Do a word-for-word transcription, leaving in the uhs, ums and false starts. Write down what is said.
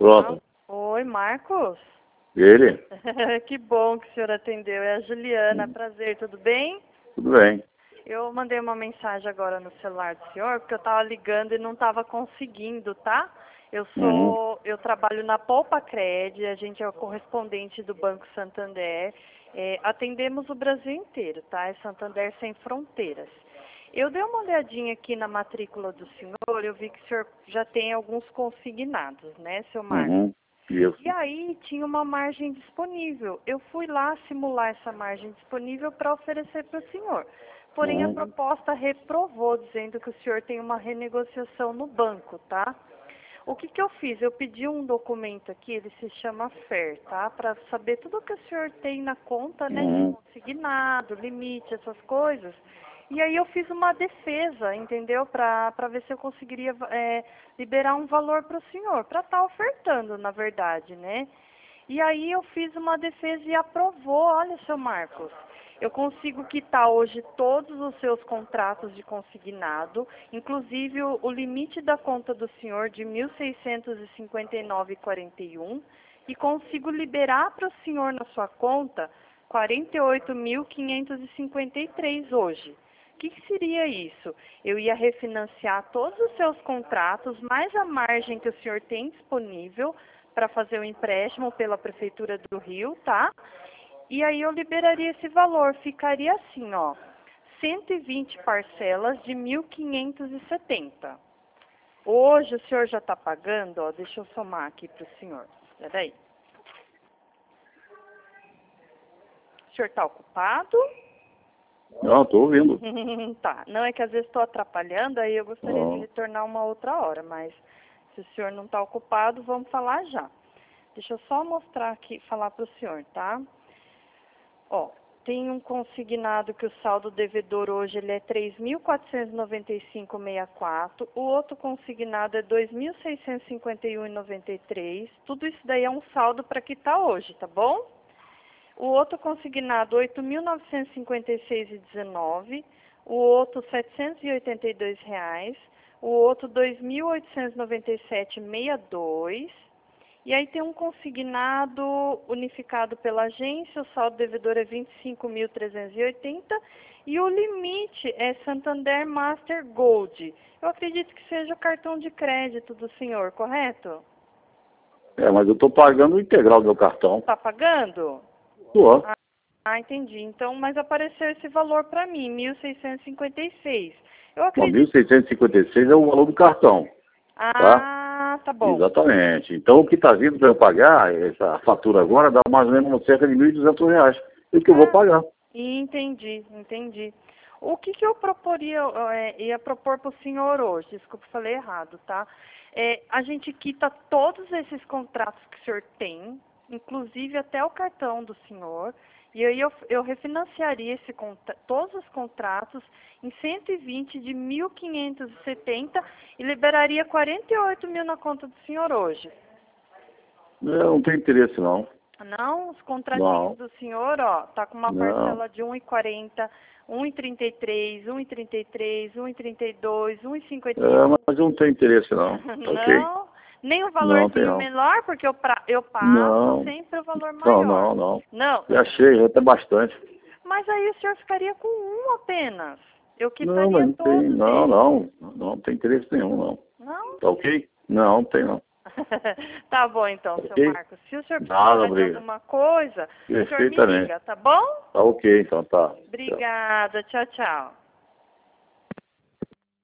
Pronto. Oi, Marcos? Ele? Que bom que o senhor atendeu. É a Juliana. Prazer, tudo bem? Tudo bem. Eu mandei uma mensagem agora no celular do senhor, porque eu estava ligando e não estava conseguindo, tá? Eu sou, Uhum. eu trabalho na Poupa Cred, a gente é o correspondente do Banco Santander. É, atendemos o Brasil inteiro, tá? É Santander Sem Fronteiras. Eu dei uma olhadinha aqui na matrícula do senhor, eu vi que o senhor já tem alguns consignados, né, seu Marcos? Uhum. Isso. E aí tinha uma margem disponível. Eu fui lá simular essa margem disponível para oferecer para o senhor. Porém, a Uhum. proposta reprovou, dizendo que o senhor tem uma renegociação no banco, tá? O que que eu fiz? Eu pedi um documento aqui, ele se chama F E R, tá? Para saber tudo o que o senhor tem na conta, né? De Uhum. consignado, limite, essas coisas. E aí eu fiz uma defesa, entendeu? Para para ver se eu conseguiria é, liberar um valor para o senhor, para estar ofertando, na verdade, né? E aí eu fiz uma defesa e aprovou. Olha, seu Marcos, eu consigo quitar hoje todos os seus contratos de consignado, inclusive o, o limite da conta do senhor de mil seiscentos e cinquenta e nove vírgula quarenta e um, e consigo liberar para o senhor na sua conta quarenta e oito mil quinhentos e cinquenta e três hoje. O que, que seria isso? Eu ia refinanciar todos os seus contratos, mais a margem que o senhor tem disponível para fazer o empréstimo pela Prefeitura do Rio, tá? E aí eu liberaria esse valor, ficaria assim, ó, cento e vinte parcelas de mil quinhentos e setenta. Hoje o senhor já está pagando, ó, deixa eu somar aqui para o senhor, peraí. O senhor está ocupado? Não, estou ouvindo. Tá, não é que às vezes estou atrapalhando, aí eu gostaria de Oh. retornar uma outra hora, mas se o senhor não está ocupado, vamos falar já. Deixa eu só mostrar aqui, falar para o senhor, tá? Ó, tem um consignado que o saldo devedor hoje ele é três mil quatrocentos e noventa e cinco vírgula sessenta e quatro, o outro consignado é dois mil seiscentos e cinquenta e um vírgula noventa e três, tudo isso daí é um saldo para quitar hoje, tá bom? O outro consignado oito mil novecentos e cinquenta e seis vírgula dezenove, o outro setecentos e oitenta e dois reais, o outro dois mil oitocentos e noventa e sete vírgula sessenta e dois. E aí tem um consignado unificado pela agência, o saldo devedor é vinte e cinco mil trezentos e oitenta e o limite é Santander Master Gold. Eu acredito que seja o cartão de crédito do senhor, correto? É, mas eu estou pagando o integral do meu cartão. Está pagando? Tô. Ah, ah, entendi. Então, mas apareceu esse valor para mim, mil seiscentos e cinquenta e seis. Eu Bom, acredito... mil seiscentos e cinquenta e seis é o valor do cartão. Tá? Ah, tá bom. Exatamente. Então o que está vindo para eu pagar, essa fatura agora, dá mais ou menos cerca de mil e duzentos reais. É o que eu vou Ah, pagar. entendi, entendi. O que, que eu proporia, é, ia propor para o senhor hoje? Desculpa, falei errado, tá? É, a gente quita todos esses contratos que o senhor tem, inclusive até o cartão do senhor, e aí eu, eu refinanciaria esse, todos os contratos em cento e vinte de mil quinhentos e setenta e liberaria quarenta e oito mil na conta do senhor hoje. Eu não tenho interesse, não. Não, os contratinhos Não. do senhor, ó, tá com uma Não. parcela de um real e quarenta, um real e trinta e três, um real e trinta e três, um real e trinta e dois, um real e cinquenta e um. É, mas eu não tenho interesse, não. Ok? Não, nem o Não, tem valorzinho não. menor, porque eu, pra, eu passo Não. sempre o valor Não, maior. não, não. Não, Já achei, já até bastante. mas aí o senhor ficaria com um apenas. Eu Não, mas quitaria não tem, todos não, eles. não. Não tem interesse nenhum, não. Não? Tá ok? Não, não tem não. Tá bom então, seu Ok? Marcos. Se o senhor Nada, precisar de obrigado. alguma coisa, o senhor me Perfeitamente. liga, tá bom? Tá ok, então tá. Tchau. Obrigada, tchau, tchau.